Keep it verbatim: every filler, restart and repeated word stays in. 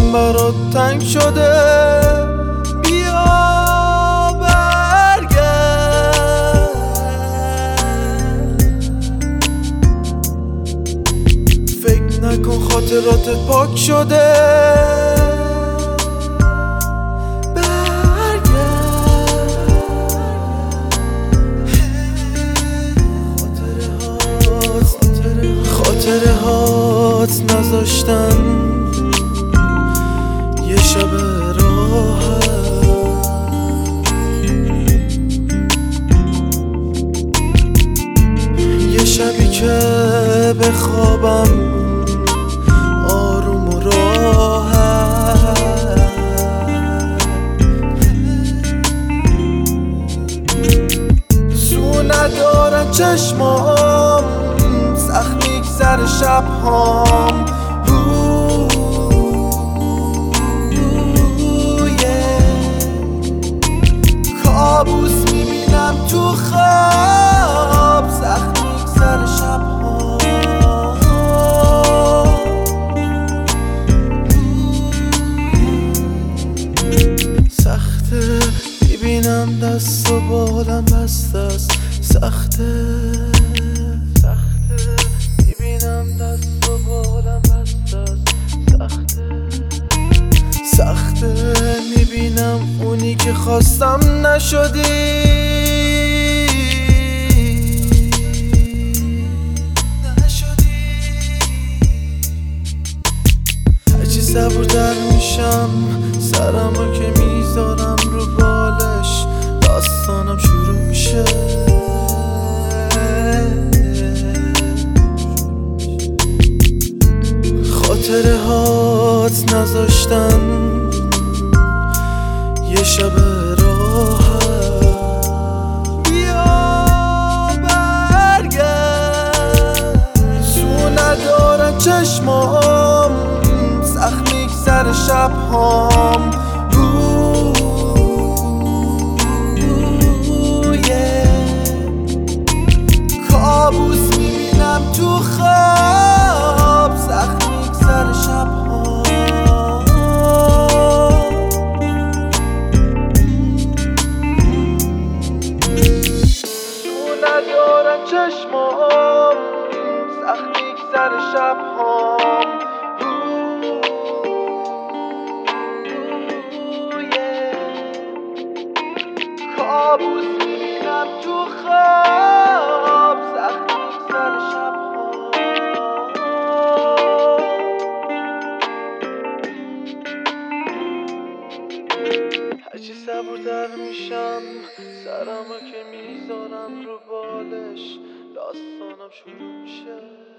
دلم برات تنگ شده، بیا برگرد. فکر نکن خاطراتت پاک شده، خاطره هات نذاشتن یه شب راحت، یه شبی که بخوابم آروم و راحت. سو ندارن چشمام، سخت میگذره شب هام، کابوس میبینم تو خواب، سخت میگذره شب هام. سخته میبینم دست و بالم بسته است، سخته دست و بالم بسته است، سخته سخته میبینم اونی که خواستم نشدی، نشدی. هرچی صبورتر میشم سرمو که میذارم رو بالش، داستانم شروع میشه. خاطره هات نذاشتن یه شب راحت، بیا برگرد. سو ندارن چشمام، سخت میگذره شب هام، کابوس میبینم تو خواب، سخت میگذره شب ها. تو ندارن چشمام، سخت میگذره شب هام، کابوس میبینم تو خواب، سخت میگذره شب ها. هرچی صبورتر میشم سرمو که میذارم رو بالش، داستانم شروع میشه.